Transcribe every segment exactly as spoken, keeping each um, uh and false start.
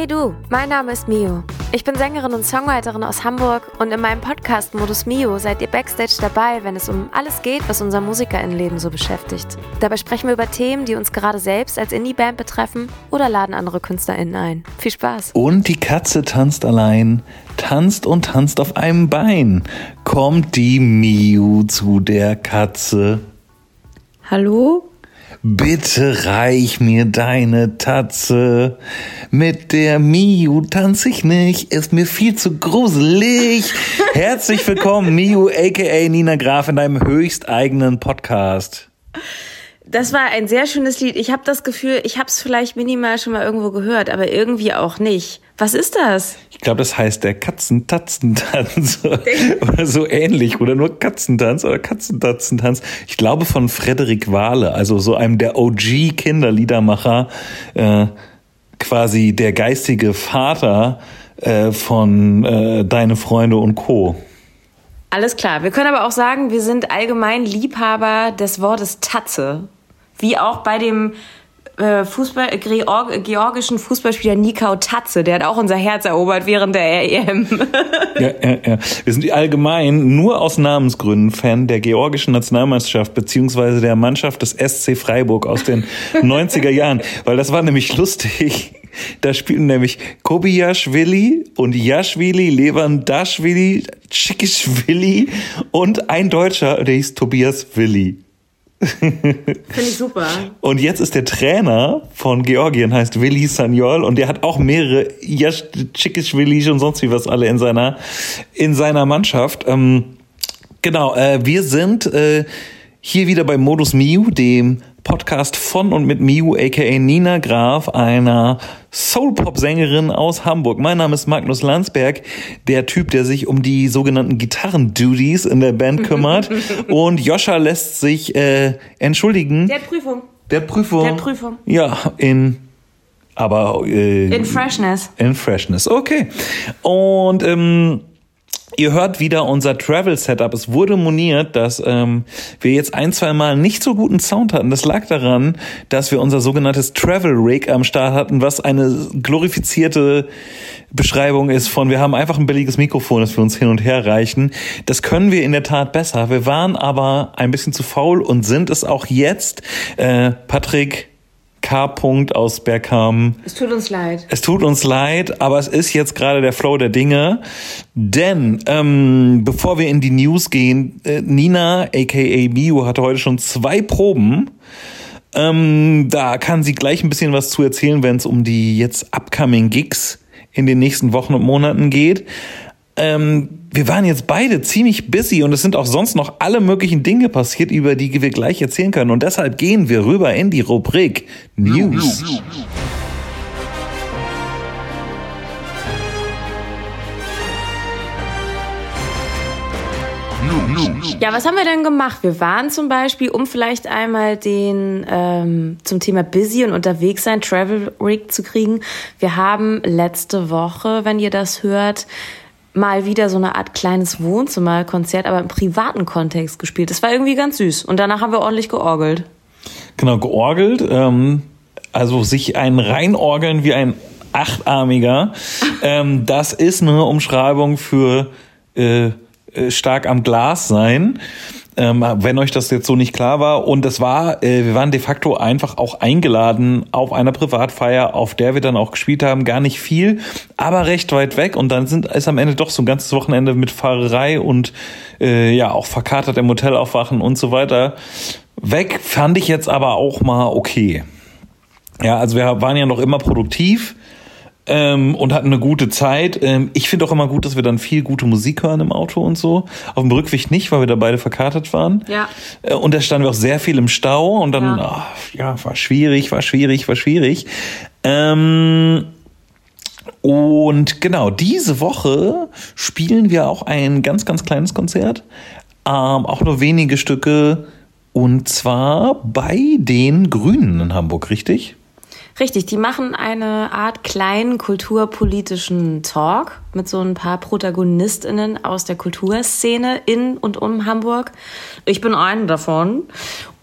Hey du, mein Name ist Mio. Ich bin Sängerin und Songwriterin aus Hamburg und in meinem Podcast Modus Mio seid ihr Backstage dabei, wenn es um alles geht, was unser MusikerInnenleben so beschäftigt. Dabei sprechen wir über Themen, die uns gerade selbst als Indie-Band betreffen oder laden andere KünstlerInnen ein. Viel Spaß! Und die Katze tanzt allein, tanzt und tanzt auf einem Bein. Kommt die Mio zu der Katze. Hallo? Bitte reich mir deine Tatze. Mit der Mio tanz ich nicht, ist mir viel zu gruselig. Herzlich willkommen, Mio aka Nina Graf, in deinem höchsteigenen Podcast. Das war ein sehr schönes Lied. Ich habe das Gefühl, ich habe es vielleicht minimal schon mal irgendwo gehört, aber irgendwie auch nicht. Was ist das? Ich glaube, das heißt der Katzentatzentanz oder so ähnlich. Oder nur Katzentanz oder Katzentatzentanz. Ich glaube von Frederik Wahle, also so einem der O G-Kinderliedermacher, äh, quasi der geistige Vater äh, von äh, Deine Freunde und Co. Alles klar. Wir können aber auch sagen, wir sind allgemein Liebhaber des Wortes Tatze. Wie auch bei dem äh, Fußball, äh, Georg, georgischen Fußballspieler Nikau Tatze. Der hat auch unser Herz erobert während der E M. Ja, ja, ja. Wir sind allgemein nur aus Namensgründen Fan der georgischen Nationalmeisterschaft beziehungsweise der Mannschaft des S C Freiburg aus den neunziger Jahren. Weil das war nämlich lustig. Da spielten nämlich Kobiaschwili und Jaschwili, Lewandowski, Tschikischwili und ein Deutscher, der hieß Tobias Willi. Finde ich super. Und jetzt ist der Trainer von Georgien, heißt Willi Sagnol, und der hat auch mehrere Tschikischwili und sonst wie was alle in seiner, in seiner Mannschaft. Ähm, genau, äh, wir sind äh, hier wieder bei Modus Mio, dem Podcast von und mit Mio aka Nina Graf, einer Soul-Pop-Sängerin aus Hamburg. Mein Name ist Magnus Landsberg, der Typ, der sich um die sogenannten Gitarren-Duties in der Band kümmert. Und Joscha lässt sich äh, entschuldigen. Der hat Prüfung. Der hat Prüfung. Der hat Prüfung. Ja, in aber äh, in Freshness. In Freshness, okay. Und ähm, ihr hört wieder unser Travel-Setup. Es wurde moniert, dass ähm, wir jetzt ein, zwei Mal nicht so guten Sound hatten. Das lag daran, dass wir unser sogenanntes Travel-Rig am Start hatten, was eine glorifizierte Beschreibung ist von, wir haben einfach ein billiges Mikrofon, das wir uns hin und her reichen. Das können wir in der Tat besser. Wir waren aber ein bisschen zu faul und sind es auch jetzt. Äh, Patrick K. aus Bergkamen. Es tut uns leid. Es tut uns leid, aber es ist jetzt gerade der Flow der Dinge. Denn ähm, bevor wir in die News gehen, äh, Nina aka Mio hatte heute schon zwei Proben. Ähm, da kann sie gleich ein bisschen was zu erzählen, wenn es um die jetzt upcoming Gigs in den nächsten Wochen und Monaten geht. Ähm, wir waren jetzt beide ziemlich busy und es sind auch sonst noch alle möglichen Dinge passiert, über die wir gleich erzählen können. Und deshalb gehen wir rüber in die Rubrik News. Ja, was haben wir denn gemacht? Wir waren zum Beispiel, um vielleicht einmal den ähm, zum Thema Busy und unterwegs sein, Travel Rig zu kriegen. Wir haben letzte Woche, wenn ihr das hört, mal wieder so eine Art kleines Wohnzimmerkonzert, aber im privaten Kontext gespielt. Das war irgendwie ganz süß. Und danach haben wir ordentlich georgelt. Genau, georgelt. Ähm, also sich ein reinorgeln wie ein Achtarmiger. ähm, das ist eine Umschreibung für äh, stark am Glas sein. Ähm, wenn euch das jetzt so nicht klar war. Und das war, äh, wir waren de facto einfach auch eingeladen auf einer Privatfeier, auf der wir dann auch gespielt haben. Gar nicht viel, aber recht weit weg. Und dann sind ist am Ende doch so ein ganzes Wochenende mit Fahrerei und äh, ja auch verkatert im Hotel aufwachen und so weiter weg. Fand ich jetzt aber auch mal okay. Ja, also wir waren ja noch immer produktiv. Ähm, und hatten eine gute Zeit. Ähm, ich finde auch immer gut, dass wir dann viel gute Musik hören im Auto und so. Auf dem Rückweg nicht, weil wir da beide verkatert waren. Ja. Äh, und da standen wir auch sehr viel im Stau und dann, ja, ach, ja war schwierig, war schwierig, war schwierig. Ähm, und genau, diese Woche spielen wir auch ein ganz, ganz kleines Konzert. Ähm, auch nur wenige Stücke. Und zwar bei den Grünen in Hamburg, richtig? Richtig, die machen eine Art kleinen kulturpolitischen Talk mit so ein paar ProtagonistInnen aus der Kulturszene in und um Hamburg. Ich bin eine davon.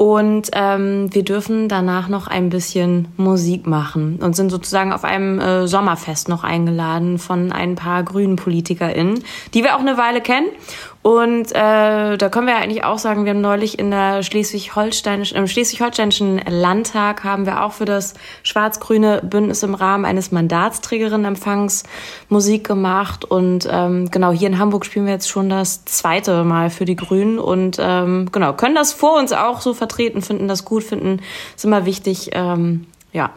Und ähm, wir dürfen danach noch ein bisschen Musik machen und sind sozusagen auf einem äh, Sommerfest noch eingeladen von ein paar grünen PolitikerInnen, die wir auch eine Weile kennen. Und äh, da können wir ja eigentlich auch sagen, wir haben neulich in der Schleswig-Holsteinischen, im Schleswig-Holsteinischen Landtag haben wir auch für das schwarz-grüne Bündnis im Rahmen eines Mandatsträgerinnenempfangs Musik gemacht. Und ähm, genau, hier in Hamburg spielen wir jetzt schon das zweite Mal für die Grünen und ähm, genau, können das vor uns auch so vertreten, finden das gut, finden ist immer wichtig, ähm, ja,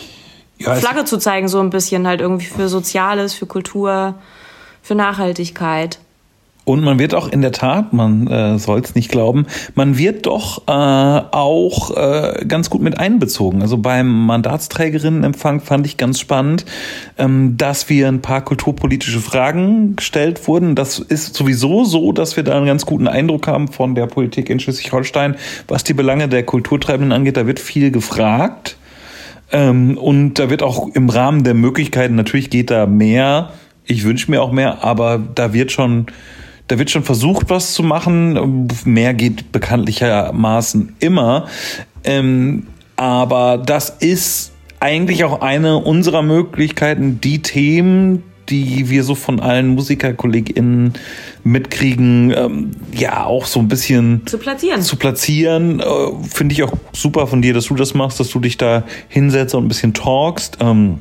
ja Flagge zu zeigen, so ein bisschen halt irgendwie für Soziales, für Kultur, für Nachhaltigkeit. Und man wird auch in der Tat, man äh, soll es nicht glauben, man wird doch äh, auch äh, ganz gut mit einbezogen. Also beim Mandatsträgerinnenempfang fand ich ganz spannend, ähm, dass wir ein paar kulturpolitische Fragen gestellt wurden. Das ist sowieso so, dass wir da einen ganz guten Eindruck haben von der Politik in Schleswig-Holstein, was die Belange der Kulturtreibenden angeht. Da wird viel gefragt ähm, und da wird auch im Rahmen der Möglichkeiten, natürlich geht da mehr, ich wünsche mir auch mehr, aber da wird schon Da wird schon versucht, was zu machen. Mehr geht bekanntlichermaßen immer. Ähm, aber das ist eigentlich auch eine unserer Möglichkeiten, die Themen, die wir so von allen MusikerkollegInnen mitkriegen, ähm, ja, auch so ein bisschen zu platzieren. Zu platzieren. Äh, finde ich auch super von dir, dass du das machst, dass du dich da hinsetzt und ein bisschen talkst. Ähm,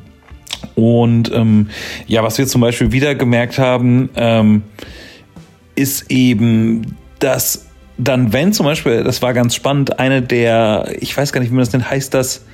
und ähm, ja, was wir zum Beispiel wieder gemerkt haben, ähm, ist eben, dass dann, wenn zum Beispiel, das war ganz spannend, eine der, ich weiß gar nicht, wie man das nennt, heißt das,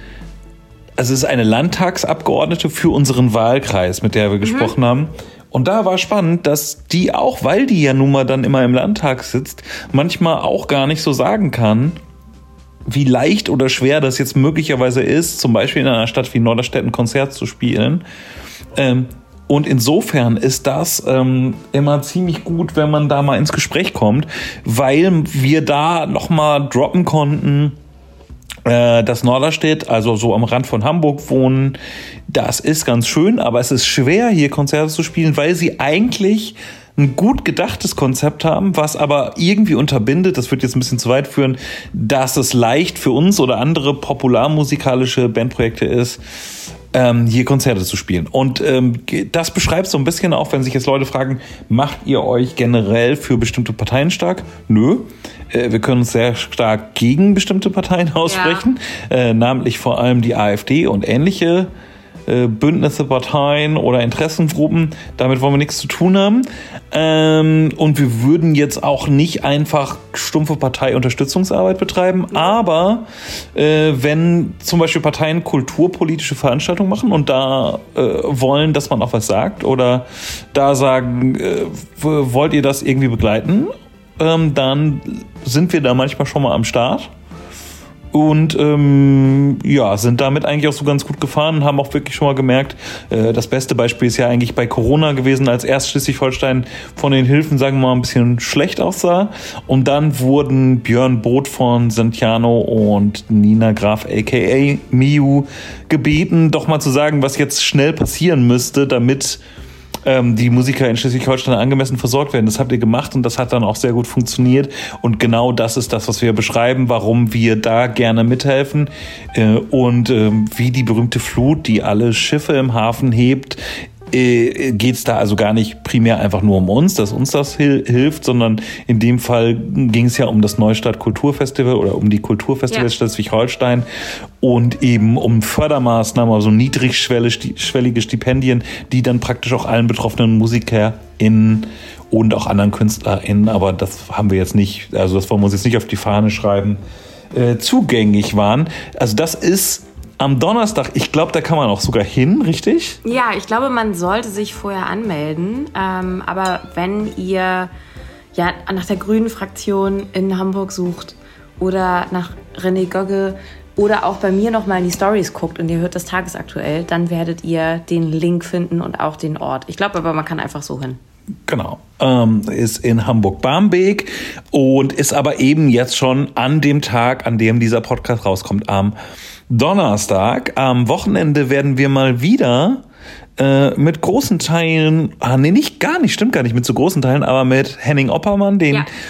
also es ist eine Landtagsabgeordnete für unseren Wahlkreis, mit der wir mhm. gesprochen haben. Und da war spannend, dass die auch, weil die ja nun mal dann immer im Landtag sitzt, manchmal auch gar nicht so sagen kann, wie leicht oder schwer das jetzt möglicherweise ist, zum Beispiel in einer Stadt wie Norderstedt ein Konzert zu spielen. Ähm, Und insofern ist das ähm, immer ziemlich gut, wenn man da mal ins Gespräch kommt, weil wir da nochmal droppen konnten, äh, dass Norderstedt, also so am Rand von Hamburg wohnen, das ist ganz schön, aber es ist schwer, hier Konzerte zu spielen, weil sie eigentlich ein gut gedachtes Konzept haben, was aber irgendwie unterbindet, das wird jetzt ein bisschen zu weit führen, dass es leicht für uns oder andere popularmusikalische Bandprojekte ist, Ähm, hier Konzerte zu spielen. Und ähm, das beschreibt so ein bisschen auch, wenn sich jetzt Leute fragen, macht ihr euch generell für bestimmte Parteien stark? Nö. Äh, wir können uns sehr stark gegen bestimmte Parteien aussprechen, ja. äh, namentlich vor allem die AfD und ähnliche äh, Bündnisse, Parteien oder Interessengruppen. Damit wollen wir nichts zu tun haben. Ähm, und wir würden jetzt auch nicht einfach stumpfe Parteiunterstützungsarbeit betreiben, ja. aber äh, wenn zum Beispiel Parteien kulturpolitische Veranstaltungen machen und da äh, wollen, dass man auch was sagt oder da sagen, äh, wollt ihr das irgendwie begleiten, ähm, dann sind wir da manchmal schon mal am Start. Und ähm, ja, sind damit eigentlich auch so ganz gut gefahren und haben auch wirklich schon mal gemerkt, äh, das beste Beispiel ist ja eigentlich bei Corona gewesen, als erst Schleswig-Holstein von den Hilfen, sagen wir mal, ein bisschen schlecht aussah. Und dann wurden Björn Both von Sentiano und Nina Graf aka Miu gebeten, doch mal zu sagen, was jetzt schnell passieren müsste, damit ähm, die Musiker in Schleswig-Holstein angemessen versorgt werden. Das habt ihr gemacht und das hat dann auch sehr gut funktioniert. Und genau das ist das, was wir beschreiben, warum wir da gerne mithelfen. Äh, und äh, wie die berühmte Flut, die alle Schiffe im Hafen hebt, äh, geht es da also gar nicht primär einfach nur um uns, dass uns das hil- hilft, sondern in dem Fall ging es ja um das Neustadt Kulturfestival oder um die Kulturfestivals ja. Schleswig-Holstein und eben um Fördermaßnahmen, also niedrigschwellige Stipendien, die dann praktisch auch allen betroffenen MusikerInnen und auch anderen KünstlerInnen, aber das haben wir jetzt nicht, also das wollen wir uns jetzt nicht auf die Fahne schreiben, äh, zugänglich waren. Also das ist am Donnerstag, ich glaube, da kann man auch sogar hin, richtig? Ja, ich glaube, man sollte sich vorher anmelden. Ähm, aber wenn ihr ja nach der Grünen Fraktion in Hamburg sucht oder nach René Gögge oder auch bei mir nochmal in die Stories guckt und ihr hört das tagesaktuell, dann werdet ihr den Link finden und auch den Ort. Ich glaube aber, man kann einfach so hin. Genau, ähm, ist in Hamburg-Barmbek und ist aber eben jetzt schon an dem Tag, an dem dieser Podcast rauskommt, am Donnerstag. Am Wochenende werden wir mal wieder äh, mit großen Teilen, ah nee, nicht gar nicht, stimmt gar nicht mit so großen Teilen, aber mit Henning Oppermann, den ja.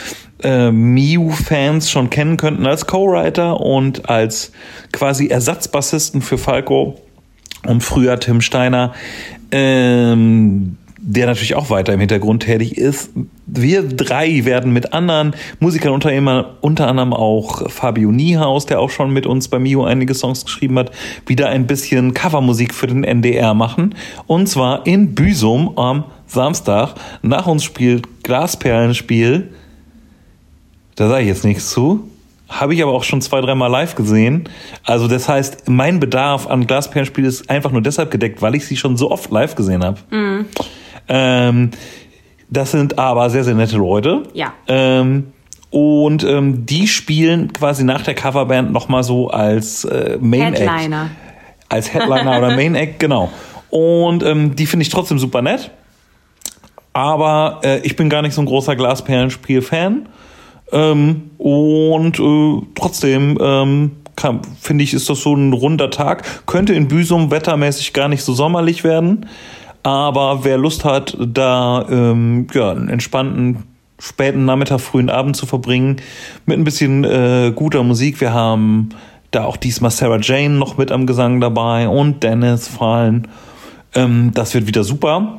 äh, Miu-Fans schon kennen könnten als Co-Writer und als quasi Ersatzbassisten für Falco und früher Tim Steiner, ähm, der natürlich auch weiter im Hintergrund tätig ist. Wir drei werden mit anderen Musikern, unter, immer, unter anderem auch Fabio Niehaus, der auch schon mit uns bei Mio einige Songs geschrieben hat, wieder ein bisschen Covermusik für den N D R machen. Und zwar in Büsum am Samstag. Nach uns spielt Glasperlenspiel. Da sage ich jetzt nichts zu. Habe ich aber auch schon zwei, dreimal live gesehen. Also das heißt, mein Bedarf an Glasperlenspiel ist einfach nur deshalb gedeckt, weil ich sie schon so oft live gesehen habe. Mhm. Ähm, das sind aber sehr, sehr nette Leute. Ja. Ähm, und ähm, die spielen quasi nach der Coverband nochmal so als äh, Main Act. Headliner. Als Headliner oder Main Act, genau. Und ähm, die finde ich trotzdem super nett. Aber äh, ich bin gar nicht so ein großer Glasperlenspiel-Fan. Ähm, und äh, trotzdem ähm, finde ich, ist das so ein runder Tag. Könnte in Büsum wettermäßig gar nicht so sommerlich werden. Aber wer Lust hat, da ähm, ja, einen entspannten späten Nachmittag, frühen Abend zu verbringen, mit ein bisschen äh, guter Musik. Wir haben da auch diesmal Sarah Jane noch mit am Gesang dabei und Dennis Fallen. Ähm, das wird wieder super.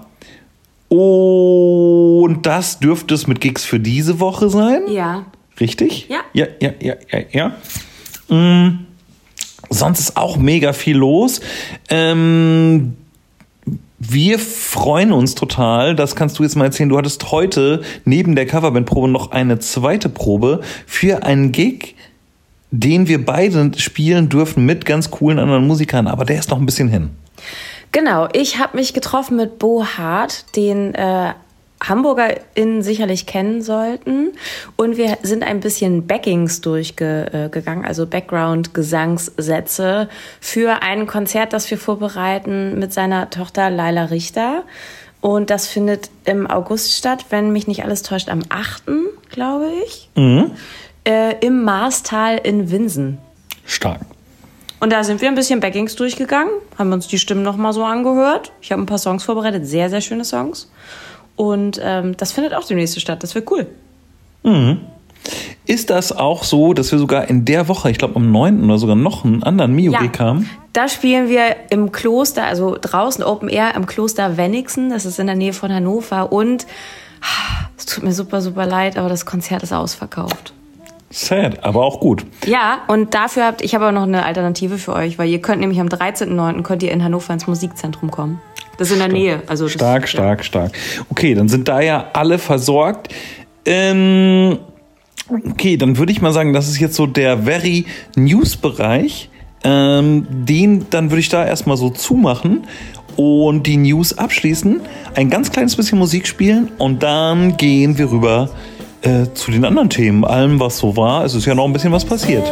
Und das dürfte es mit Gigs für diese Woche sein. Ja. Richtig? Ja. Ja, ja, ja, ja, ja. Mhm. Sonst ist auch mega viel los. Ähm, Wir freuen uns total, das kannst du jetzt mal erzählen, du hattest heute neben der Coverband-Probe noch eine zweite Probe für einen Gig, den wir beide spielen dürfen mit ganz coolen anderen Musikern, aber der ist noch ein bisschen hin. Genau, ich habe mich getroffen mit Bo Hart, den äh, HamburgerInnen sicherlich kennen sollten. Und wir sind ein bisschen Backings durchgegangen, also Background-Gesangssätze für ein Konzert, das wir vorbereiten mit seiner Tochter Laila Richter. Und das findet im August statt, wenn mich nicht alles täuscht, am achten, glaube ich, mhm. äh, im Marstal in Winsen. Stark. Und da sind wir ein bisschen Backings durchgegangen, haben uns die Stimmen nochmal so angehört. Ich habe ein paar Songs vorbereitet, sehr, sehr schöne Songs. Und ähm, das findet auch demnächst statt. Das wird cool. Mhm. Ist das auch so, dass wir sogar in der Woche, ich glaube am neunten oder sogar noch einen anderen Mio-Gig ja, haben? Da spielen wir im Kloster, also draußen Open Air im Kloster Wenigsen. Das ist in der Nähe von Hannover. Und es tut mir super, super leid, aber das Konzert ist ausverkauft. Sad, aber auch gut. Ja, und dafür habt, ich habe aber noch eine Alternative für euch, weil ihr könnt nämlich am dreizehnten neunten könnt ihr in Hannover ins Musikzentrum kommen. Das ist in der stark. Nähe. Also das, stark, stark, ja. stark. Okay, dann sind da ja alle versorgt. Ähm, okay, dann würde ich mal sagen, das ist jetzt so der Very News-Bereich. Ähm, den, dann würde ich da erstmal so zumachen und die News abschließen, ein ganz kleines bisschen Musik spielen und dann gehen wir rüber äh, zu den anderen Themen, allem, was so war. Es ist ja noch ein bisschen was passiert.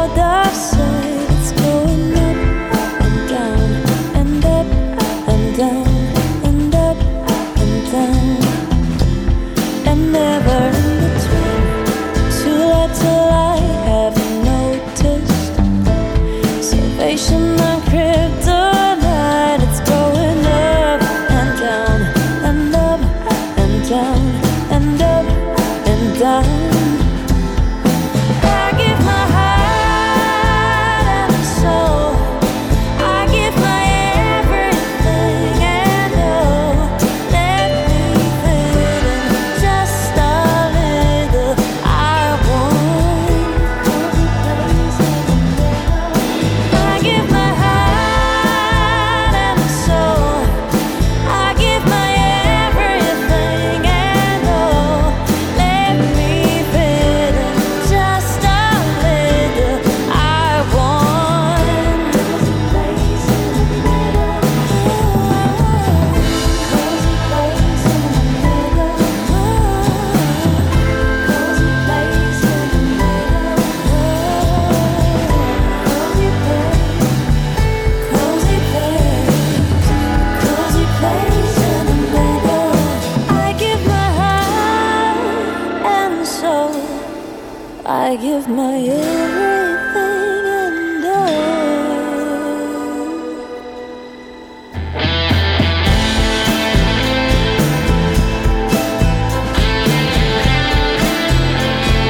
I give my everything and all.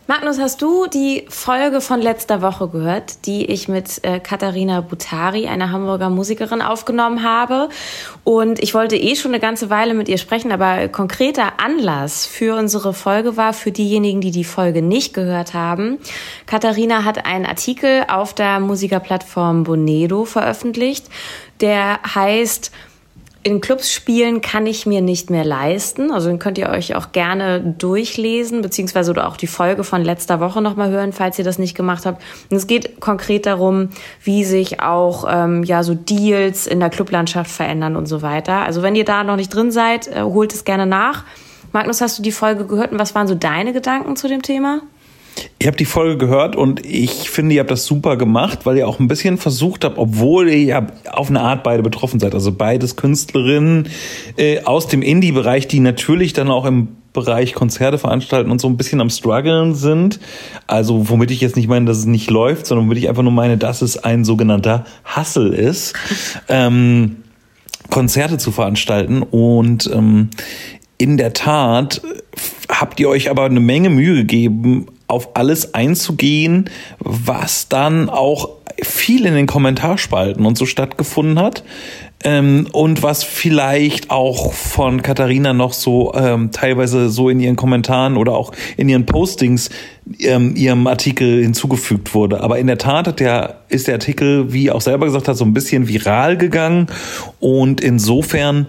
Magnus, hast du die Folge von letzter Woche gehört, die ich mit äh, Katharina Butari, einer Hamburger Musikerin, aufgenommen habe? Und ich wollte eh schon eine ganze Weile mit ihr sprechen, aber konkreter Anlass für unsere Folge war, für diejenigen, die die Folge nicht gehört haben, Katharina hat einen Artikel auf der Musikerplattform Bonedo veröffentlicht, der heißt: In Clubs spielen kann ich mir nicht mehr leisten. Also den könnt ihr euch auch gerne durchlesen, beziehungsweise oder auch die Folge von letzter Woche nochmal hören, falls ihr das nicht gemacht habt. Und es geht konkret darum, wie sich auch ähm, ja so Deals in der Clublandschaft verändern und so weiter. Also wenn ihr da noch nicht drin seid, äh, holt es gerne nach. Magnus, hast du die Folge gehört und was waren so deine Gedanken zu dem Thema? Ich habe die Folge gehört und ich finde, ihr habt das super gemacht, weil ihr auch ein bisschen versucht habt, obwohl ihr ja auf eine Art beide betroffen seid, also beides Künstlerinnen äh, aus dem Indie-Bereich, die natürlich dann auch im Bereich Konzerte veranstalten und so ein bisschen am struggeln sind. Also womit ich jetzt nicht meine, dass es nicht läuft, sondern womit ich einfach nur meine, dass es ein sogenannter Hustle ist, ähm, Konzerte zu veranstalten. Und ähm, in der Tat habt ihr euch aber eine Menge Mühe gegeben, auf alles einzugehen, was dann auch viel in den Kommentarspalten und so stattgefunden hat. Ähm, und was vielleicht auch von Katharina noch so ähm, teilweise so in ihren Kommentaren oder auch in ihren Postings ähm, ihrem Artikel hinzugefügt wurde. Aber in der Tat hat der, ist der Artikel, wie auch selber gesagt hat, so ein bisschen viral gegangen. Und insofern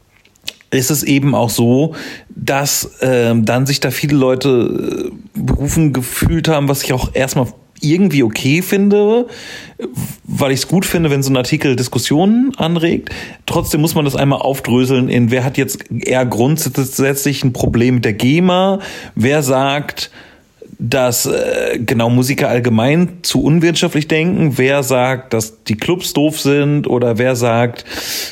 ist es eben auch so, dass äh, dann sich da viele Leute äh, berufen gefühlt haben, was ich auch erstmal irgendwie okay finde, weil ich es gut finde, wenn so ein Artikel Diskussionen anregt. Trotzdem muss man das einmal aufdröseln in, wer hat jetzt eher grundsätzlich ein Problem mit der GEMA, wer sagt, dass äh, genau Musiker allgemein zu unwirtschaftlich denken, wer sagt, dass die Clubs doof sind oder wer sagt,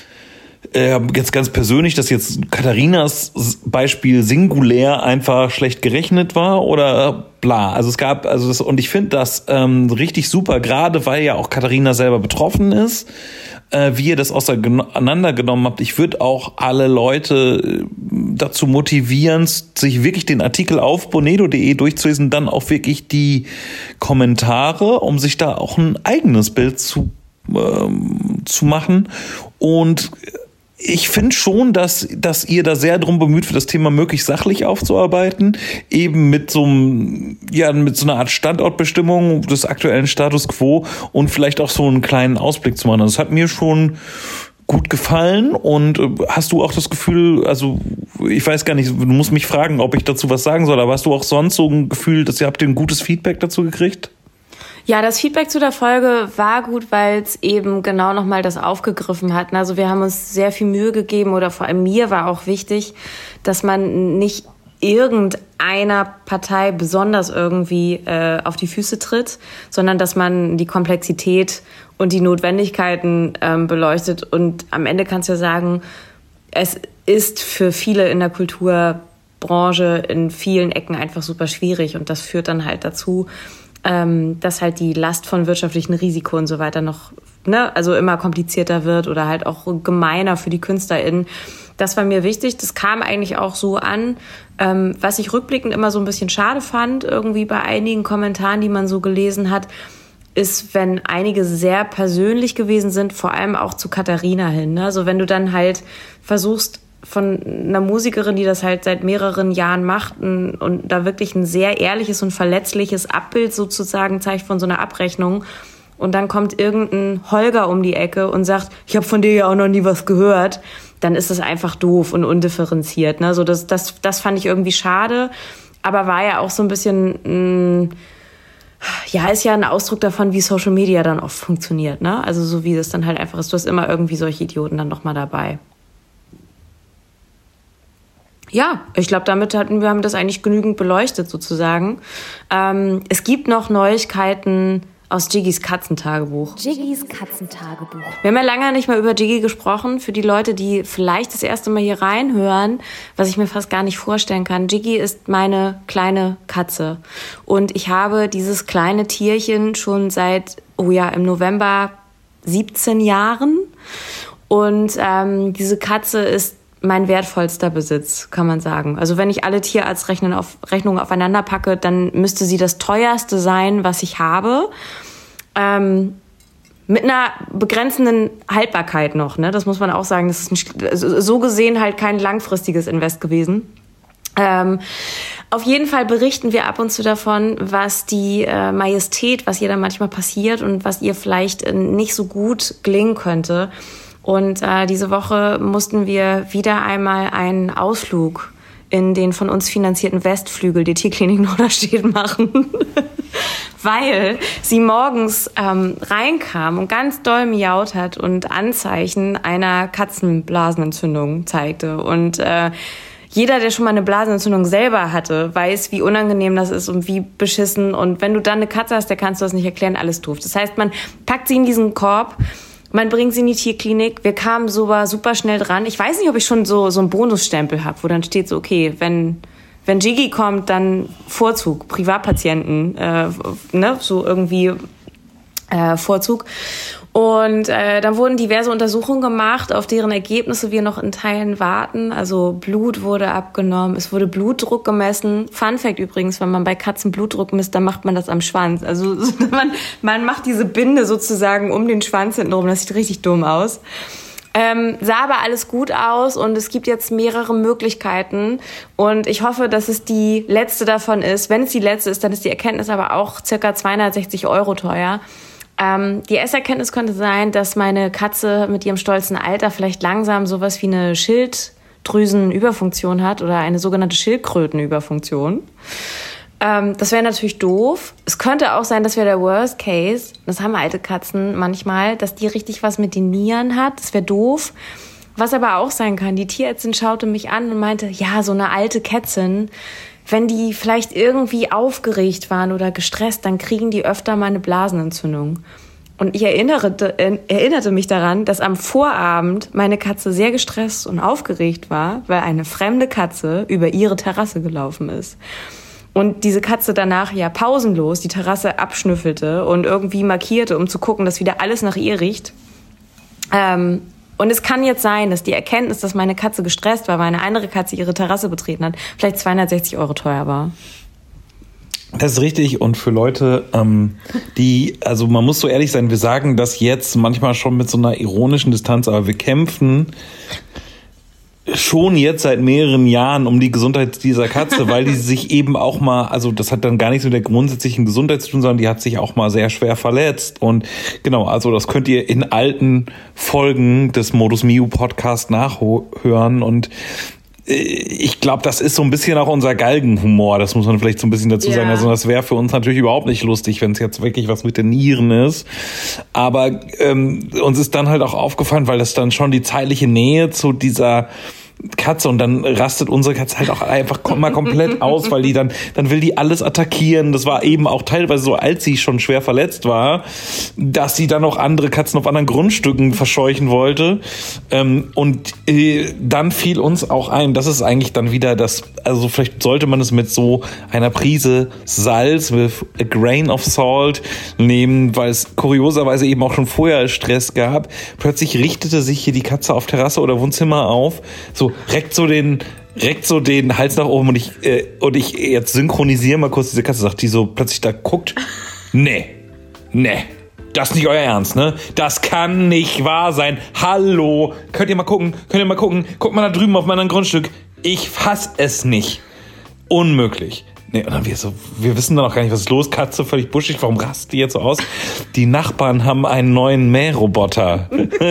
Äh, jetzt ganz persönlich, dass jetzt Katharinas Beispiel singulär einfach schlecht gerechnet war oder bla. Also es gab, also das, und ich finde das ähm, richtig super, gerade weil ja auch Katharina selber betroffen ist, äh, wie ihr das auseinandergenommen habt. Ich würde auch alle Leute dazu motivieren, sich wirklich den Artikel auf bonedo punkt de durchzulesen, dann auch wirklich die Kommentare, um sich da auch ein eigenes Bild zu, ähm, zu machen. Und ich finde schon, dass, dass ihr da sehr drum bemüht, für das Thema möglichst sachlich aufzuarbeiten, eben mit so einem, ja, mit so einer Art Standortbestimmung des aktuellen Status quo und vielleicht auch so einen kleinen Ausblick zu machen. Das hat mir schon gut gefallen. Und hast du auch das Gefühl, also ich weiß gar nicht, du musst mich fragen, ob ich dazu was sagen soll, aber hast du auch sonst so ein Gefühl, dass ihr habt ein gutes Feedback dazu gekriegt? Ja, das Feedback zu der Folge war gut, weil es eben genau nochmal das aufgegriffen hat. Also wir haben uns sehr viel Mühe gegeben, oder vor allem mir war auch wichtig, dass man nicht irgendeiner Partei besonders irgendwie äh, auf die Füße tritt, sondern dass man die Komplexität und die Notwendigkeiten ähm, beleuchtet. Und am Ende kannst du ja sagen, es ist für viele in der Kulturbranche in vielen Ecken einfach super schwierig. Und das führt dann halt dazu, dass halt die Last von wirtschaftlichen Risiko und so weiter noch, ne, also immer komplizierter wird oder halt auch gemeiner für die KünstlerInnen. Das war mir wichtig. Das kam eigentlich auch so an. Ähm, was ich rückblickend immer so ein bisschen schade fand, irgendwie bei einigen Kommentaren, die man so gelesen hat, ist, wenn einige sehr persönlich gewesen sind, vor allem auch zu Katharina hin. Ne? Also wenn du dann halt versuchst, von einer Musikerin, die das halt seit mehreren Jahren macht und, und da wirklich ein sehr ehrliches und verletzliches Abbild sozusagen zeigt von so einer Abrechnung. Und dann kommt irgendein Holger um die Ecke und sagt, ich habe von dir ja auch noch nie was gehört. Dann ist das einfach doof und undifferenziert. Ne? So das, das, das fand ich irgendwie schade. Aber war ja auch so ein bisschen, mh, ja, ist ja ein Ausdruck davon, wie Social Media dann oft funktioniert. Ne? Also so wie das dann halt einfach ist. Du hast immer irgendwie solche Idioten dann noch mal dabei. Ja, ich glaube, damit hatten wir haben das eigentlich genügend beleuchtet sozusagen. Ähm, es gibt noch Neuigkeiten aus Jiggys Katzentagebuch. Jiggys Katzentagebuch. Wir haben ja lange nicht mehr über Jiggy gesprochen. Für die Leute, die vielleicht das erste Mal hier reinhören, was ich mir fast gar nicht vorstellen kann. Jiggy ist meine kleine Katze. Und ich habe dieses kleine Tierchen schon seit, oh ja, im November siebzehn Jahren. Und ähm, diese Katze ist mein wertvollster Besitz, kann man sagen. Also wenn ich alle Tierarztrechnungen auf, Rechnungen aufeinander packe, dann müsste sie das teuerste sein, was ich habe. Ähm, mit einer begrenzenden Haltbarkeit noch, ne? Das muss man auch sagen. Das ist ein, so gesehen halt kein langfristiges Invest gewesen. Ähm, auf jeden Fall berichten wir ab und zu davon, was die äh, Majestät, was ihr da manchmal passiert und was ihr vielleicht äh, nicht so gut gelingen könnte. Und äh, diese Woche mussten wir wieder einmal einen Ausflug in den von uns finanzierten Westflügel der Tierklinik Norderstedt machen, weil sie morgens ähm, reinkam und ganz doll miaut hat und Anzeichen einer Katzenblasenentzündung zeigte. Und äh, jeder, der schon mal eine Blasenentzündung selber hatte, weiß, wie unangenehm das ist und wie beschissen. Und wenn du dann eine Katze hast, der kannst du das nicht erklären, alles doof. Das heißt, man packt sie in diesen Korb, man bringt sie in die Tierklinik. Wir kamen super, super schnell dran. Ich weiß nicht, ob ich schon so, so einen Bonusstempel habe, wo dann steht so, okay, wenn, wenn Jiggy kommt, dann Vorzug, Privatpatienten, äh, ne, so irgendwie äh, Vorzug. Und äh, dann wurden diverse Untersuchungen gemacht, auf deren Ergebnisse wir noch in Teilen warten. Also Blut wurde abgenommen, es wurde Blutdruck gemessen. Fun Fact übrigens, wenn man bei Katzen Blutdruck misst, dann macht man das am Schwanz. Also man, man macht diese Binde sozusagen um den Schwanz hinten rum. Das sieht richtig dumm aus. Ähm, sah aber alles gut aus und es gibt jetzt mehrere Möglichkeiten. Und ich hoffe, dass es die letzte davon ist. Wenn es die letzte ist, dann ist die Erkenntnis aber auch circa zweihundertsechzig Euro teuer. Ähm, die erste Erkenntnis könnte sein, dass meine Katze mit ihrem stolzen Alter vielleicht langsam sowas wie eine Schilddrüsenüberfunktion hat oder eine sogenannte Schildkrötenüberfunktion. Ähm, das wäre natürlich doof. Es könnte auch sein, das wäre der Worst Case. Das haben alte Katzen manchmal, dass die richtig was mit den Nieren hat. Das wäre doof. Was aber auch sein kann, die Tierärztin schaute mich an und meinte, ja, so eine alte Kätzin, wenn die vielleicht irgendwie aufgeregt waren oder gestresst, dann kriegen die öfter mal eine Blasenentzündung. Und ich erinnerte, äh, erinnerte mich daran, dass am Vorabend meine Katze sehr gestresst und aufgeregt war, weil eine fremde Katze über ihre Terrasse gelaufen ist. Und diese Katze danach ja pausenlos die Terrasse abschnüffelte und irgendwie markierte, um zu gucken, dass wieder alles nach ihr riecht. Ähm, Und es kann jetzt sein, dass die Erkenntnis, dass meine Katze gestresst war, weil eine andere Katze ihre Terrasse betreten hat, vielleicht zweihundertsechzig Euro teuer war. Das ist richtig. Und für Leute, ähm, die, also man muss so ehrlich sein, wir sagen das jetzt manchmal schon mit so einer ironischen Distanz, aber wir kämpfen schon jetzt seit mehreren Jahren um die Gesundheit dieser Katze, weil die sich eben auch mal, also das hat dann gar nichts mit der grundsätzlichen Gesundheit zu tun, sondern die hat sich auch mal sehr schwer verletzt. Und genau, also das könnt ihr in alten Folgen des Modus Miu Podcast nachhören. Und ich glaube, das ist so ein bisschen auch unser Galgenhumor, das muss man vielleicht so ein bisschen dazu ja. sagen. Also das wäre für uns natürlich überhaupt nicht lustig, wenn es jetzt wirklich was mit den Nieren ist. Aber ähm, uns ist dann halt auch aufgefallen, weil das dann schon die zeitliche Nähe zu dieser Katze und dann rastet unsere Katze halt auch einfach mal komplett aus, weil die dann, dann will die alles attackieren. Das war eben auch teilweise so, als sie schon schwer verletzt war, dass sie dann auch andere Katzen auf anderen Grundstücken verscheuchen wollte. Und dann fiel uns auch ein, das ist eigentlich dann wieder das, also vielleicht sollte man es mit so einer Prise Salz, with a grain of salt nehmen, weil es kurioserweise eben auch schon vorher Stress gab. Plötzlich richtete sich hier die Katze auf Terrasse oder Wohnzimmer auf, so reckt so den reckt so den Hals nach oben und ich äh, und ich jetzt synchronisiere mal kurz diese Katze, sagt die so plötzlich da guckt, nee, nee, das ist nicht euer Ernst, ne? Das kann nicht wahr sein. Hallo, könnt ihr mal gucken, könnt ihr mal gucken, guckt mal da drüben auf meinem Grundstück. Ich fass es nicht. Unmöglich. Nee, und dann wir so, wir wissen dann auch gar nicht, was ist los. Katze völlig buschig, warum rastet die jetzt so aus? Die Nachbarn haben einen neuen Mähroboter.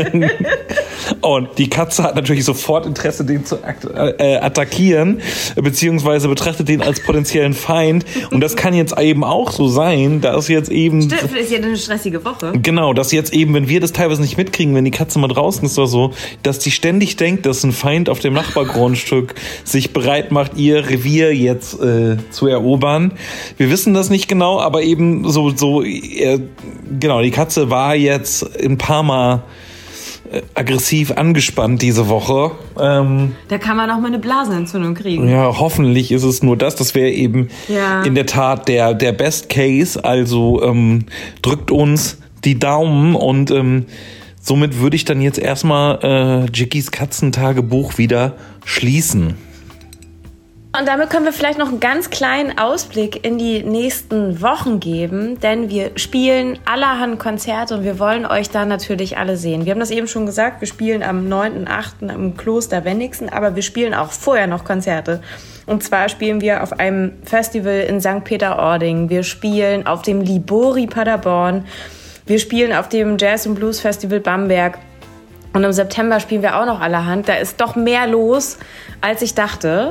Und die Katze hat natürlich sofort Interesse, den zu äh, attackieren, beziehungsweise betrachtet den als potenziellen Feind. Und das kann jetzt eben auch so sein, dass jetzt eben... Stimmt, ist ja eine stressige Woche. Genau, dass jetzt eben, wenn wir das teilweise nicht mitkriegen, wenn die Katze mal draußen ist oder so, dass die ständig denkt, dass ein Feind auf dem Nachbargrundstück sich bereit macht, ihr Revier jetzt äh, zu erobern. Wir wissen das nicht genau, aber eben so, so äh, genau, die Katze war jetzt ein paar Mal aggressiv angespannt diese Woche. Ähm, da kann man auch mal eine Blasenentzündung kriegen. Ja, hoffentlich ist es nur das. Das wäre eben ja. in der Tat der, der Best Case. Also ähm, drückt uns die Daumen und ähm, somit würde ich dann jetzt erstmal äh, Jickys Katzentagebuch wieder schließen. Und damit können wir vielleicht noch einen ganz kleinen Ausblick in die nächsten Wochen geben, denn wir spielen allerhand Konzerte und wir wollen euch da natürlich alle sehen. Wir haben das eben schon gesagt, wir spielen am neunten achten im Kloster Wenningsen, aber wir spielen auch vorher noch Konzerte. Und zwar spielen wir auf einem Festival in Sankt Peter-Ording, wir spielen auf dem Libori Paderborn, wir spielen auf dem Jazz- und Blues Festival Bamberg. Und im September spielen wir auch noch allerhand. Da ist doch mehr los, als ich dachte.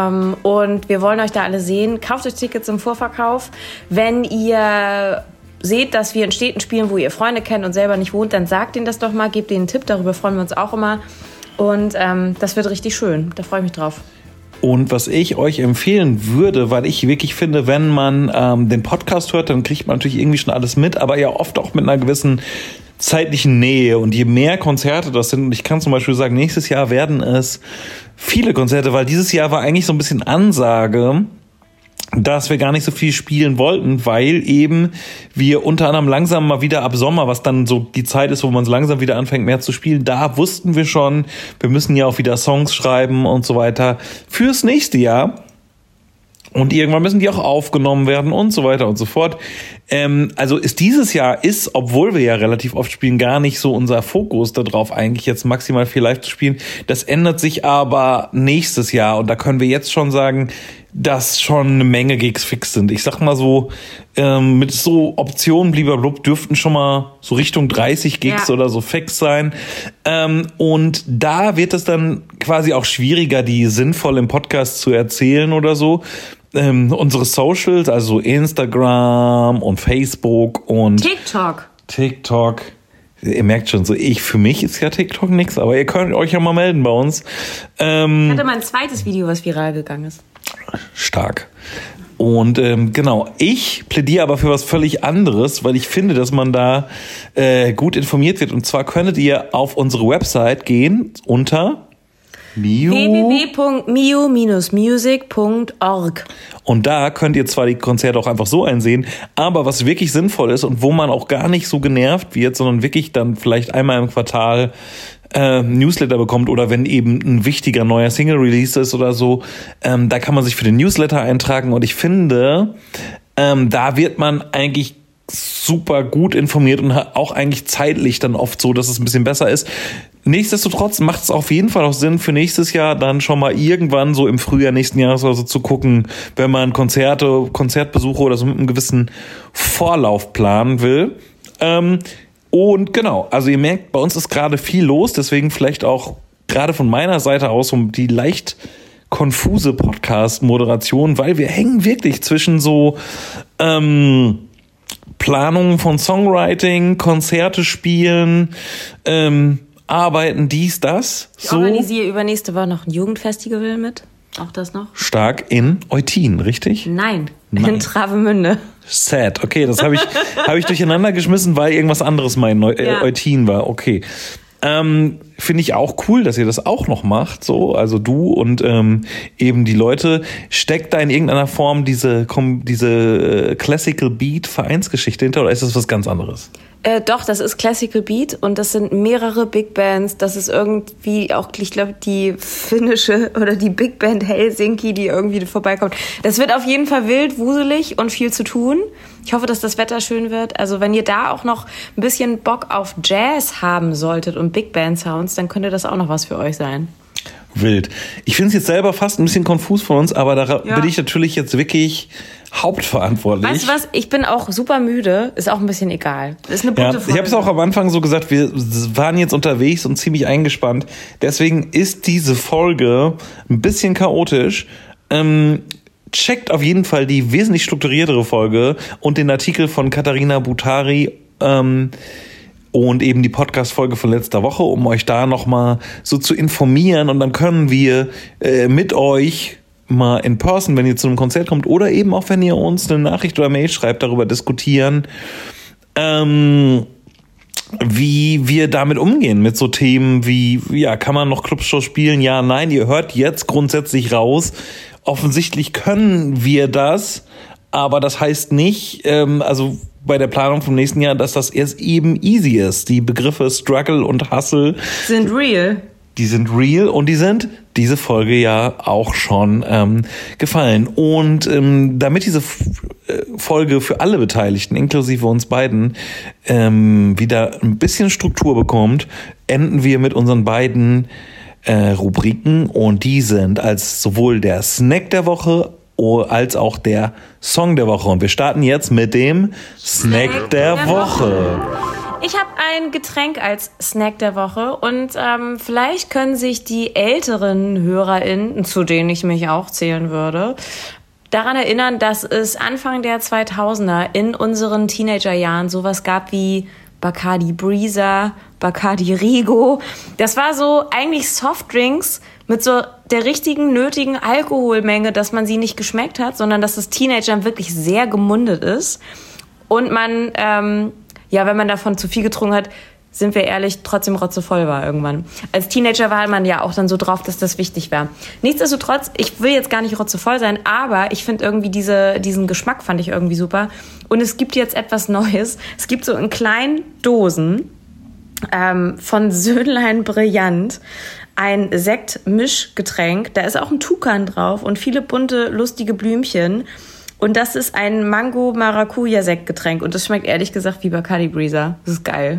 Und wir wollen euch da alle sehen. Kauft euch Tickets im Vorverkauf. Wenn ihr seht, dass wir in Städten spielen, wo ihr Freunde kennt und selber nicht wohnt, dann sagt ihnen das doch mal, gebt ihnen einen Tipp. Darüber freuen wir uns auch immer. Und ähm, das wird richtig schön. Da freue ich mich drauf. Und was ich euch empfehlen würde, weil ich wirklich finde, wenn man ähm, den Podcast hört, dann kriegt man natürlich irgendwie schon alles mit, aber ja oft auch mit einer gewissen zeitlichen Nähe. Und je mehr Konzerte das sind, und ich kann zum Beispiel sagen, nächstes Jahr werden es viele Konzerte, weil dieses Jahr war eigentlich so ein bisschen Ansage, dass wir gar nicht so viel spielen wollten, weil eben wir unter anderem langsam mal wieder ab Sommer, was dann so die Zeit ist, wo man so langsam wieder anfängt mehr zu spielen, da wussten wir schon, wir müssen ja auch wieder Songs schreiben und so weiter fürs nächste Jahr. Und irgendwann müssen die auch aufgenommen werden und so weiter und so fort. Ähm, also ist dieses Jahr, ist, obwohl wir ja relativ oft spielen, gar nicht so unser Fokus darauf, eigentlich jetzt maximal viel live zu spielen. Das ändert sich aber nächstes Jahr. Und da können wir jetzt schon sagen, dass schon eine Menge Gigs fix sind. Ich sag mal so, ähm, mit so Optionen blieberblub dürften schon mal so Richtung dreißig Gigs ja. oder so fix sein. Ähm, und da wird es dann quasi auch schwieriger, die sinnvoll im Podcast zu erzählen oder so. Ähm, unsere Socials, also Instagram und Facebook und TikTok. TikTok. Ihr merkt schon, so ich, für mich ist ja TikTok nix, aber ihr könnt euch ja mal melden bei uns. Ähm, ich hatte mal ein zweites Video, was viral gegangen ist. Stark. Und ähm, genau, ich plädiere aber für was völlig anderes, weil ich finde, dass man da äh, gut informiert wird. Und zwar könntet ihr auf unsere Website gehen unter w w w punkt mio Bindestrich music punkt org. Und da könnt ihr zwar die Konzerte auch einfach so einsehen, aber was wirklich sinnvoll ist und wo man auch gar nicht so genervt wird, sondern wirklich dann vielleicht einmal im Quartal äh, Newsletter bekommt oder wenn eben ein wichtiger neuer Single-Release ist oder so, ähm, da kann man sich für den Newsletter eintragen und ich finde, ähm, da wird man eigentlich super gut informiert und auch eigentlich zeitlich dann oft so, dass es ein bisschen besser ist. Nichtsdestotrotz macht es auf jeden Fall auch Sinn, für nächstes Jahr dann schon mal irgendwann so im Frühjahr nächsten Jahres oder so zu gucken, wenn man Konzerte, Konzertbesuche oder so mit einem gewissen Vorlauf planen will. Ähm, und genau, also ihr merkt, bei uns ist gerade viel los, deswegen vielleicht auch gerade von meiner Seite aus um die leicht konfuse Podcast-Moderation, weil wir hängen wirklich zwischen so ähm, Planungen von Songwriting, Konzerte spielen, ähm, Arbeiten, dies, das. Ich so. organisiere übernächste Woche noch ein Jugendfestival mit. Auch das noch. Stark in Eutin, richtig? Nein, Nein. in Travemünde. Sad, okay, das habe ich, hab ich durcheinander geschmissen, weil irgendwas anderes mein Neu- ja. Eutin war, okay. Ähm, finde ich auch cool, dass ihr das auch noch macht, so, also du und ähm, eben die Leute. Steckt da in irgendeiner Form diese, diese Classical Beat Vereinsgeschichte hinter oder ist das was ganz anderes? Äh, doch, das ist Classical Beat und das sind mehrere Big Bands. Das ist irgendwie auch, ich glaube, die finnische oder die Big Band Helsinki, die irgendwie vorbeikommt. Das wird auf jeden Fall wild, wuselig und viel zu tun. Ich hoffe, dass das Wetter schön wird. Also wenn ihr da auch noch ein bisschen Bock auf Jazz haben solltet und Big Band Sounds, dann könnte das auch noch was für euch sein. Wild. Ich finde es jetzt selber fast ein bisschen konfus von uns, aber da ja. bin ich natürlich jetzt wirklich hauptverantwortlich. Weißt du was? Ich bin auch super müde. Ist auch ein bisschen egal. Ist eine ja, gute Folge. Ich habe es auch am Anfang so gesagt, wir waren jetzt unterwegs und ziemlich eingespannt. Deswegen ist diese Folge ein bisschen chaotisch. Ähm, checkt auf jeden Fall die wesentlich strukturiertere Folge und den Artikel von Katharina Butari ähm, und eben die Podcast-Folge von letzter Woche, um euch da nochmal so zu informieren. Und dann können wir äh, mit euch mal in person, wenn ihr zu einem Konzert kommt oder eben auch, wenn ihr uns eine Nachricht oder Mail schreibt, darüber diskutieren, ähm, wie wir damit umgehen, mit so Themen wie, ja, kann man noch Clubshows spielen? Ja, nein, ihr hört jetzt grundsätzlich raus. Offensichtlich können wir das, aber das heißt nicht, ähm, also bei der Planung vom nächsten Jahr, dass das erst eben easy ist. Die Begriffe Struggle und Hustle sind real. Die sind real und die sind diese Folge ja auch schon ähm, gefallen. Und ähm, damit diese F- Folge für alle Beteiligten, inklusive uns beiden, ähm, wieder ein bisschen Struktur bekommt, enden wir mit unseren beiden äh, Rubriken. Und die sind als sowohl der Snack der Woche als auch der Song der Woche. Und wir starten jetzt mit dem Snack, Snack der, der Woche. Woche. Ich habe ein Getränk als Snack der Woche und ähm, vielleicht können sich die älteren HörerInnen, zu denen ich mich auch zählen würde, daran erinnern, dass es Anfang der zweitausender in unseren Teenagerjahren sowas gab wie Bacardi Breezer, Bacardi Rigo. Das war so eigentlich Softdrinks mit so der richtigen, nötigen Alkoholmenge, dass man sie nicht geschmeckt hat, sondern dass es Teenagern wirklich sehr gemundet ist. Und man... Ähm, ja, wenn man davon zu viel getrunken hat, sind wir ehrlich, trotzdem rotzevoll war irgendwann. Als Teenager war man ja auch dann so drauf, dass das wichtig war. Nichtsdestotrotz, ich will jetzt gar nicht rotzevoll sein, aber ich finde irgendwie diese, diesen Geschmack fand ich irgendwie super. Und es gibt jetzt etwas Neues. Es gibt so in kleinen Dosen ähm, von Söhnlein Brillant ein Sekt-Mischgetränk. Da ist auch ein Tukan drauf und viele bunte, lustige Blümchen. Und das ist ein Mango-Maracuja-Sektgetränk. Und das schmeckt ehrlich gesagt wie Bacardi Breezer. Das ist geil.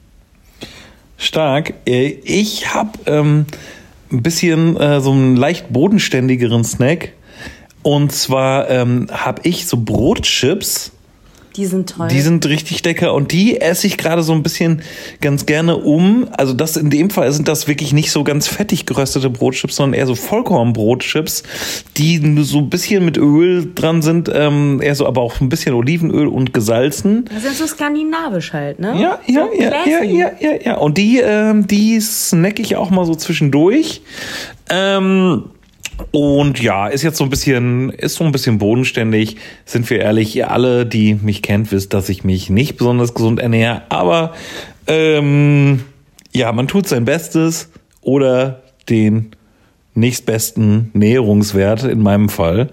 Stark. Ich habe ähm, ein bisschen äh, so einen leicht bodenständigeren Snack. Und zwar ähm, habe ich so Brotchips. Die sind toll. Die sind richtig lecker und die esse ich gerade so ein bisschen ganz gerne um. Also das in dem Fall sind das wirklich nicht so ganz fettig geröstete Brotchips, sondern eher so Vollkornbrotchips, die so ein bisschen mit Öl dran sind, ähm, eher so aber auch ein bisschen Olivenöl und gesalzen. Das ist so skandinavisch halt, ne? Ja, ja, so ja, ja, ja, ja, ja. Und die, ähm, die snack ich auch mal so zwischendurch. Ähm, Und ja, ist jetzt so ein bisschen, ist so ein bisschen bodenständig. Sind wir ehrlich, ihr alle, die mich kennt, wisst, dass ich mich nicht besonders gesund ernähre. Aber ähm, ja, man tut sein Bestes oder den nächstbesten Näherungswert in meinem Fall.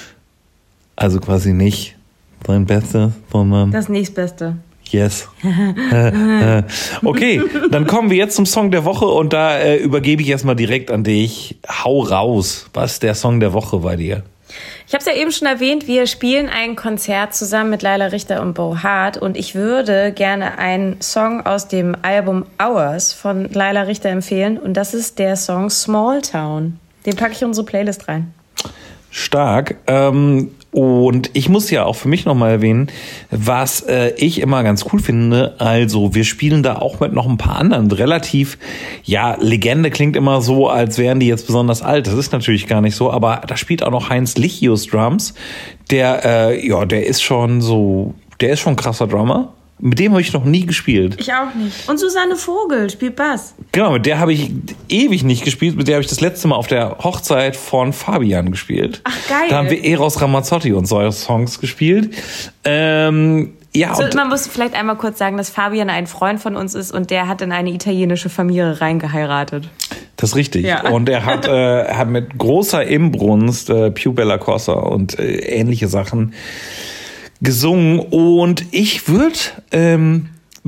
Also quasi nicht sein Bestes, sondern das nächstbeste. Yes. Okay, dann kommen wir jetzt zum Song der Woche und da äh, übergebe ich erstmal direkt an dich. Hau raus. Was ist der Song der Woche bei dir? Ich habe es ja eben schon erwähnt, wir spielen ein Konzert zusammen mit Laila Richter und Bo Hart und ich würde gerne einen Song aus dem Album Hours von Laila Richter empfehlen und das ist der Song Small Town. Den packe ich in unsere Playlist rein. Stark. Ähm, und ich muss ja auch für mich nochmal erwähnen, was äh, ich immer ganz cool finde. Also wir spielen da auch mit noch ein paar anderen relativ, ja, Legende klingt immer so, als wären die jetzt besonders alt. Das ist natürlich gar nicht so, aber da spielt auch noch Heinz Lichius Drums. Der, äh, ja, der ist schon so, der ist schon ein krasser Drummer. Mit dem habe ich noch nie gespielt. Ich auch nicht. Und Susanne Vogel spielt Bass. Genau, mit der habe ich ewig nicht gespielt. Mit der habe ich das letzte Mal auf der Hochzeit von Fabian gespielt. Ach, geil. Da haben wir Eros Ramazzotti und solche Songs gespielt. Ähm, ja, so, und man muss vielleicht einmal kurz sagen, dass Fabian ein Freund von uns ist und der hat in eine italienische Familie reingeheiratet. Das ist richtig. Ja. Und er hat, äh, hat mit großer Inbrunst äh, Più Bella Cosa und äh, ähnliche Sachen gesungen und ich würde ähm,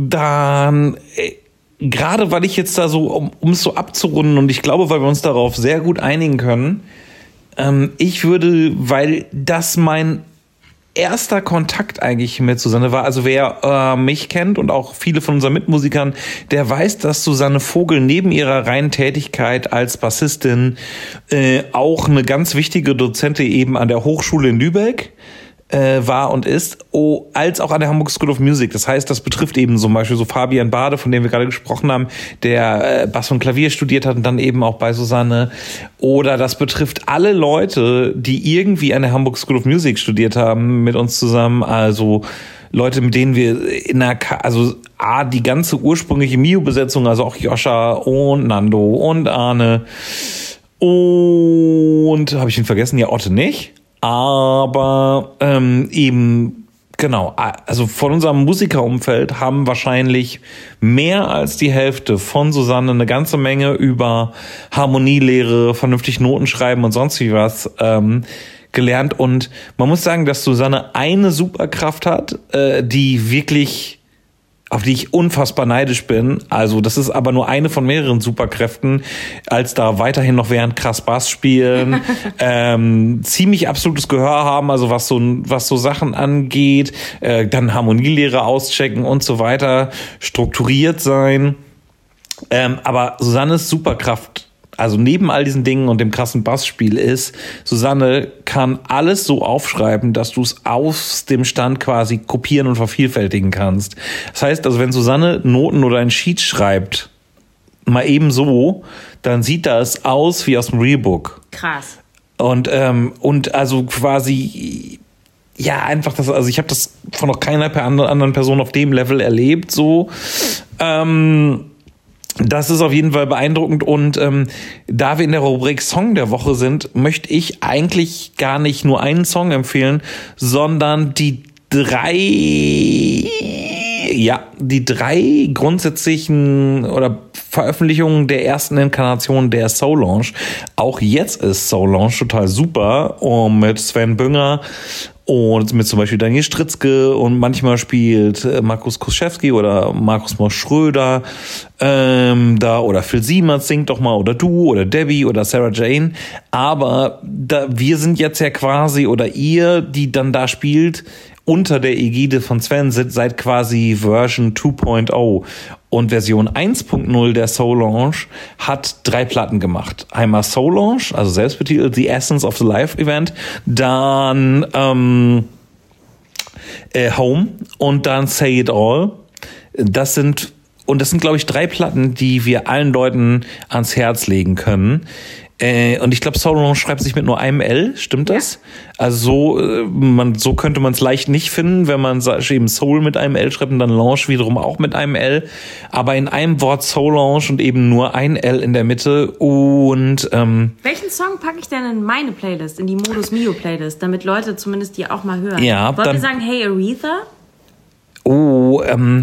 dann äh, gerade weil ich jetzt da so um um es so abzurunden und ich glaube, weil wir uns darauf sehr gut einigen können, ähm, ich würde, weil das mein erster Kontakt eigentlich mit Susanne war, also wer äh, mich kennt und auch viele von unseren Mitmusikern, der weiß, dass Susanne Vogel neben ihrer reinen Tätigkeit als Bassistin äh, auch eine ganz wichtige Dozentin eben an der Hochschule in Lübeck Äh, war und ist, oh, als auch an der Hamburg School of Music. Das heißt, das betrifft eben zum Beispiel so Fabian Bade, von dem wir gerade gesprochen haben, der äh, Bass und Klavier studiert hat und dann eben auch bei Susanne. Oder das betrifft alle Leute, die irgendwie an der Hamburg School of Music studiert haben, mit uns zusammen. Also Leute, mit denen wir in der, Ka- also A, die ganze ursprüngliche Mio-Besetzung, also auch Joscha und Nando und Arne und, habe ich ihn vergessen? Ja, Otte nicht. Aber ähm, eben, genau, also von unserem Musikerumfeld haben wahrscheinlich mehr als die Hälfte von Susanne eine ganze Menge über Harmonielehre, vernünftig Noten schreiben und sonst wie was ähm, gelernt. Und man muss sagen, dass Susanne eine Superkraft hat, äh, die wirklich, auf die ich unfassbar neidisch bin. Also das ist aber nur eine von mehreren Superkräften, als da weiterhin noch während krass Bass spielen, ähm, ziemlich absolutes Gehör haben, also was so was so Sachen angeht, äh, dann Harmonielehre auschecken und so weiter, strukturiert sein. Ähm, aber Susannes Superkraft, also neben all diesen Dingen und dem krassen Bassspiel ist, Susanne kann alles so aufschreiben, dass du es aus dem Stand quasi kopieren und vervielfältigen kannst. Das heißt also, wenn Susanne Noten oder ein Sheet schreibt, mal eben so, dann sieht das aus wie aus dem Realbook. Krass. Und, ähm, und also quasi, ja, einfach das, also ich habe das von noch keiner anderen Person auf dem Level erlebt, so, ähm, das ist auf jeden Fall beeindruckend und ähm, da wir in der Rubrik Song der Woche sind, möchte ich eigentlich gar nicht nur einen Song empfehlen, sondern die drei, ja, die drei grundsätzlichen oder Veröffentlichungen der ersten Inkarnation der Solange. Auch jetzt ist Solange total super und mit Sven Bünger und mit zum Beispiel Daniel Stritzke und manchmal spielt Markus Kuschewski oder Markus Mosch Schröder ähm, da oder Phil Siemers singt doch mal oder du oder Debbie oder Sarah Jane. Aber da, wir sind jetzt ja quasi oder ihr, die dann da spielt, unter der Ägide von Sven seid quasi Version zwei Punkt null. Und Version eins Punkt null der Solange hat drei Platten gemacht. Einmal Solange, also selbstbetitelt The Essence of the Live Event, dann ähm, äh, Home und dann Say It All. Das sind, und das sind, glaube ich, drei Platten, die wir allen Leuten ans Herz legen können. Äh, und ich glaube, Solange schreibt sich mit nur einem L, stimmt das? Ja. Also so, äh, man, so könnte man es leicht nicht finden, wenn man eben Soul mit einem L schreibt und dann Lange wiederum auch mit einem L. Aber in einem Wort Solange und eben nur ein L in der Mitte. Und ähm, welchen Song packe ich denn in meine Playlist, in die Modus Mio Playlist, damit Leute zumindest die auch mal hören? Ja, wollt dann, ihr sagen Hey Aretha? Oh, ähm...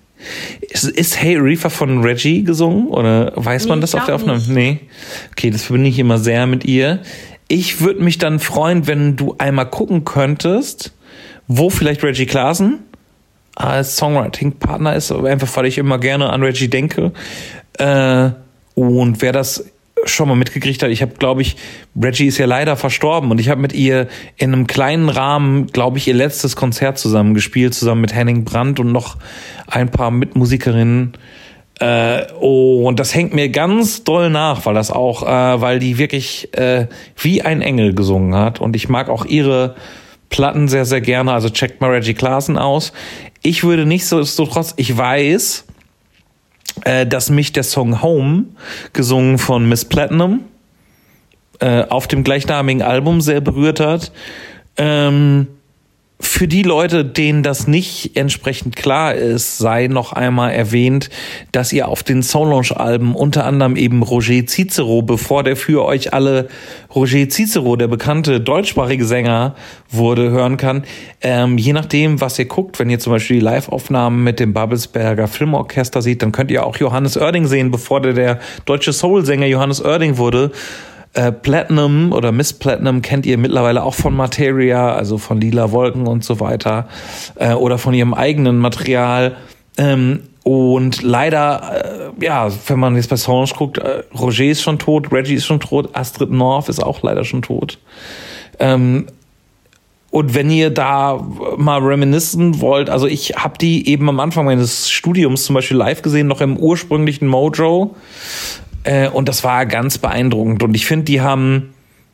Ist Hey Aretha von Reggie gesungen? Oder weiß nee, man das auf der Aufnahme? Nicht. Nee. Okay, das verbinde ich immer sehr mit ihr. Ich würde mich dann freuen, wenn du einmal gucken könntest, wo vielleicht Reggie Klaassen als Songwriting-Partner ist, einfach weil ich immer gerne an Reggie denke. Äh, und wer das schon mal mitgekriegt hat, ich habe, glaube ich, Reggie ist ja leider verstorben und ich habe mit ihr in einem kleinen Rahmen, glaube ich, ihr letztes Konzert zusammen gespielt, zusammen mit Henning Brandt und noch ein paar Mitmusikerinnen. Äh, oh, und das hängt mir ganz doll nach, weil das auch, äh, weil die wirklich äh, wie ein Engel gesungen hat und ich mag auch ihre Platten sehr, sehr gerne, also checkt mal Reggie Klaassen aus. Ich würde nicht so, so trotz, ich weiß, äh, dass mich der Song Home, gesungen von Miss Platinum, äh, auf dem gleichnamigen Album sehr berührt hat. Ähm, Für die Leute, denen das nicht entsprechend klar ist, sei noch einmal erwähnt, dass ihr auf den Solange-Alben unter anderem eben Roger Cicero, bevor der für euch alle Roger Cicero, der bekannte deutschsprachige Sänger, wurde, hören kann. Ähm, je nachdem, was ihr guckt, wenn ihr zum Beispiel die Live-Aufnahmen mit dem Babelsberger Filmorchester seht, dann könnt ihr auch Johannes Oerding sehen, bevor der der deutsche Soul-Sänger Johannes Oerding wurde. Äh, Platinum oder Miss Platinum kennt ihr mittlerweile auch von Materia, also von Lila Wolken und so weiter, äh, oder von ihrem eigenen Material. Ähm, und leider, äh, ja, wenn man jetzt bei Solange guckt, äh, Roger ist schon tot, Reggie ist schon tot, Astrid North ist auch leider schon tot. Ähm, und wenn ihr da mal reminiszen wollt, also ich habe die eben am Anfang meines Studiums zum Beispiel live gesehen, noch im ursprünglichen Mojo. Äh, und das war ganz beeindruckend. Und ich finde, die haben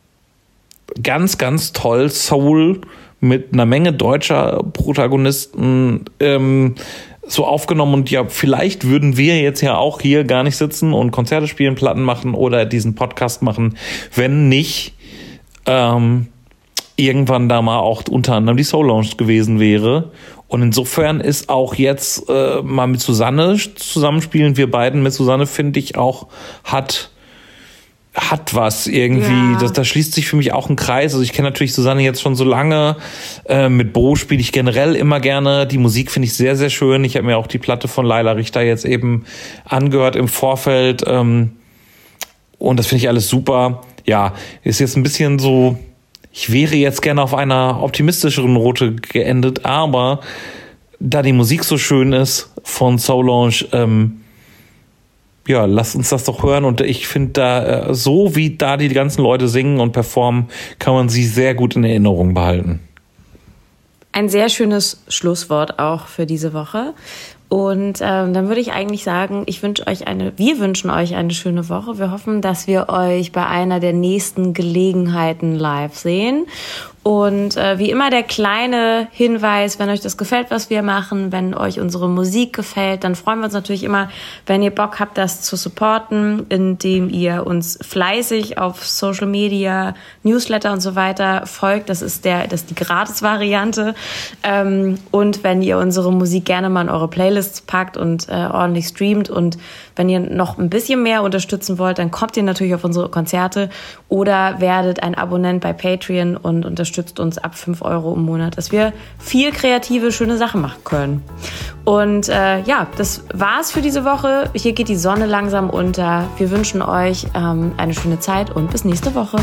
ganz, ganz toll Soul mit einer Menge deutscher Protagonisten ähm, so aufgenommen. Und ja, vielleicht würden wir jetzt ja auch hier gar nicht sitzen und Konzerte spielen, Platten machen oder diesen Podcast machen, wenn nicht ähm, irgendwann da mal auch unter anderem die Solange gewesen wäre. Und insofern ist auch jetzt äh, mal mit Susanne zusammenspielen, wir beiden mit Susanne, finde ich auch, hat hat was irgendwie, ja. das, da schließt sich für mich auch ein Kreis. Also ich kenne natürlich Susanne jetzt schon so lange, äh, mit Bo spiele ich generell immer gerne, die Musik finde ich sehr, sehr schön. Ich habe mir auch die Platte von Laila Richter jetzt eben angehört im Vorfeld ähm, und das finde ich alles super. Ja, ist jetzt ein bisschen so, Ich wäre jetzt gerne auf einer optimistischeren Note geendet, aber da die Musik so schön ist von Solange, ähm, ja, lasst uns das doch hören. Und ich finde da, so wie da die ganzen Leute singen und performen, kann man sie sehr gut in Erinnerung behalten. Ein sehr schönes Schlusswort auch für diese Woche. Und ähm, dann würde ich eigentlich sagen, ich wünsche euch eine, wir wünschen euch eine schöne Woche. Wir hoffen, dass wir euch bei einer der nächsten Gelegenheiten live sehen. Und äh, wie immer der kleine Hinweis, wenn euch das gefällt, was wir machen, wenn euch unsere Musik gefällt, dann freuen wir uns natürlich immer, wenn ihr Bock habt, das zu supporten, indem ihr uns fleißig auf Social Media, Newsletter und so weiter folgt. Das ist der, das ist die Gratis-Variante. Ähm, und wenn ihr unsere Musik gerne mal in eure Playlists packt und äh, ordentlich streamt, und wenn ihr noch ein bisschen mehr unterstützen wollt, dann kommt ihr natürlich auf unsere Konzerte oder werdet ein Abonnent bei Patreon und unterstützt uns ab fünf Euro im Monat, dass wir viel kreative, schöne Sachen machen können. Und äh, ja, das war's für diese Woche. Hier geht die Sonne langsam unter. Wir wünschen euch ähm, eine schöne Zeit und bis nächste Woche.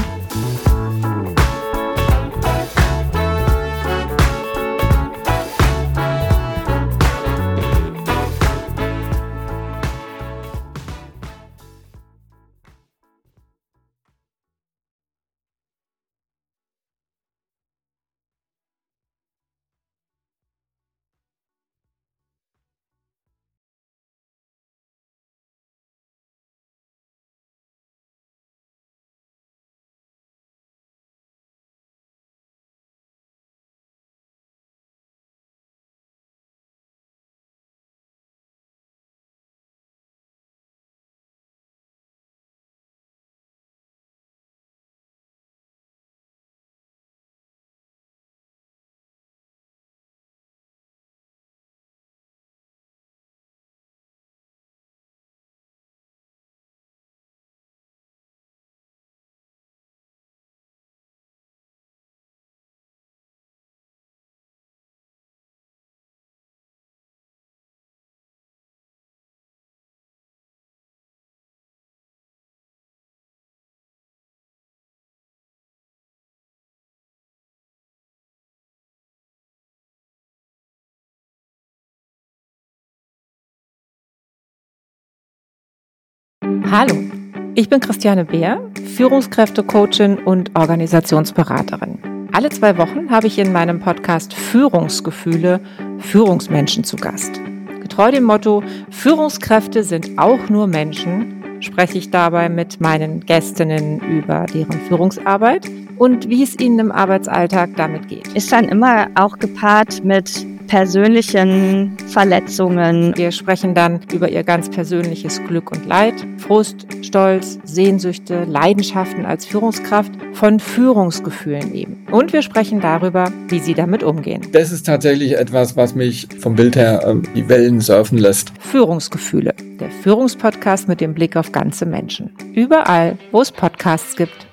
Hallo, ich bin Christiane Beer, Führungskräftecoachin und Organisationsberaterin. Alle zwei Wochen habe ich in meinem Podcast Führungsgefühle Führungsmenschen zu Gast. Getreu dem Motto, Führungskräfte sind auch nur Menschen, spreche ich dabei mit meinen Gästinnen über deren Führungsarbeit und wie es ihnen im Arbeitsalltag damit geht. Ist dann immer auch gepaart mit persönlichen Verletzungen. Wir sprechen dann über ihr ganz persönliches Glück und Leid, Frust, Stolz, Sehnsüchte, Leidenschaften als Führungskraft, von Führungsgefühlen eben. Und wir sprechen darüber, wie sie damit umgehen. Das ist tatsächlich etwas, was mich vom Bild her äh, die Wellen surfen lässt. Führungsgefühle, der Führungspodcast mit dem Blick auf ganze Menschen. Überall, wo es Podcasts gibt.